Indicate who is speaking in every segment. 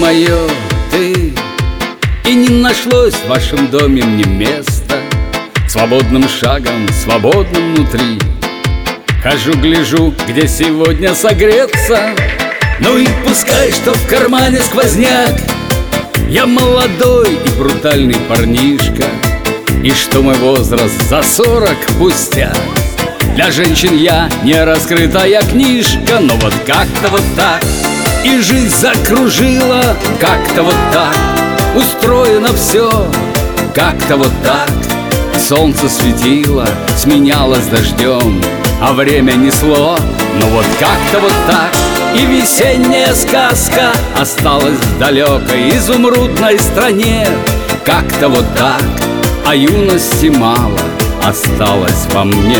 Speaker 1: мое, ты. И не нашлось в вашем доме мне места. Свободным шагом, свободным внутри хожу, гляжу, где сегодня согреться. Ну и пускай, что в кармане сквозняк. Я молодой и брутальный парнишка, и что мой возраст за 40 пустяк. Для женщин я не раскрытая книжка, но вот как-то вот так и жизнь закружила, как-то вот так устроено все, как-то вот так. Солнце светило, сменялось дождем, а время несло, но вот как-то вот так. И весенняя сказка осталась в далекой изумрудной стране, как-то вот так. А юности мало осталось во мне.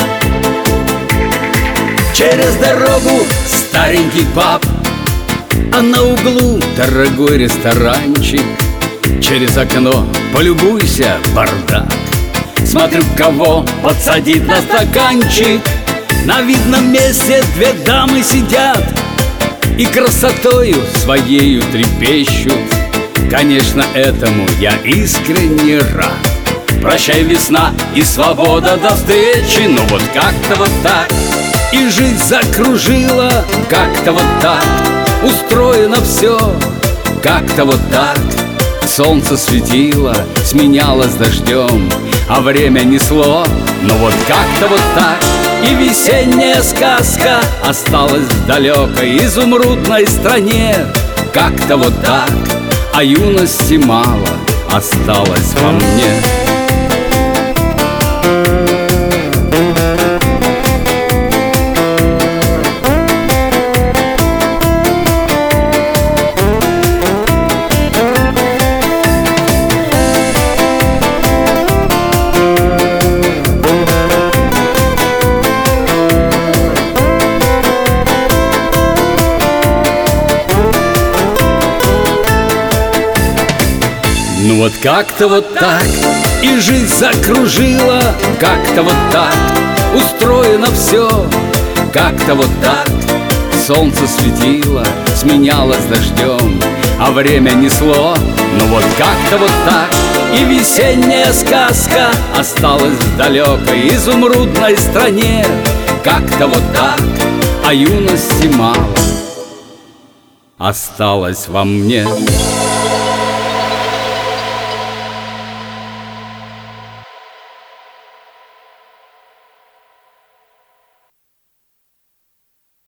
Speaker 1: Через дорогу старенький паб, а на углу дорогой ресторанчик. Через окно полюбуйся, бардак. Смотрю, кого подсадить на стаканчик. На видном месте две дамы сидят и красотою своею трепещут. Конечно, этому я искренне рад. Прощай, весна и свобода, до встречи. Но вот как-то вот так и жизнь закружила, как-то вот так устроено все, как-то вот так. Солнце светило, сменялось дождем, а время несло, но вот как-то вот так. И весенняя сказка осталась в далекой изумрудной стране, как-то вот так. А юности мало осталось во мне. Ну вот как-то вот так и жизнь закружила, как-то вот так устроено все, как-то вот так. Солнце светило, сменялось дождем, а время несло, ну вот как-то вот так. И весенняя сказка осталась в далекой изумрудной стране, как-то вот так. А юности мало осталось во мне.